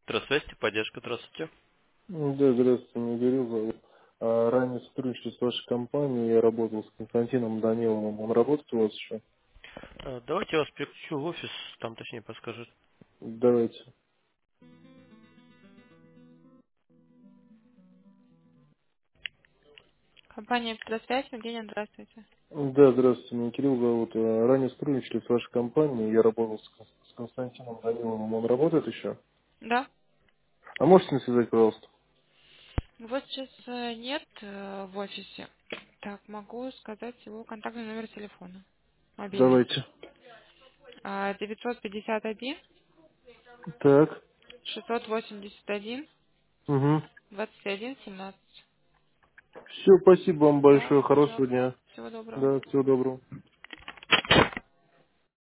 Здравствуйте, поддержка, здравствуйте. Да, здравствуйте, меня Кирилл зовут. Ранее сотрудничал с вашей компанией, я работал с Константином Даниловым. Он работает у вас еще? Давайте я вас переключу в офис, там точнее подскажет. Давайте. Компания «Электросвязь», Евгения, здравствуйте. Да, здравствуйте, меня Кирилл зовут. Ранее сотрудничали с вашей компанией, я работал с Константином Даниловым. Он работает еще? Да. А можете мне связать, пожалуйста? Вот сейчас нет в офисе. Так, могу сказать его контактный номер телефона. Мобильный. Давайте. 951 Так. 681 Угу. 21 17. Все, спасибо вам Да, большое, хорошего пожалуйста. дня. Всего доброго. Да, всего доброго.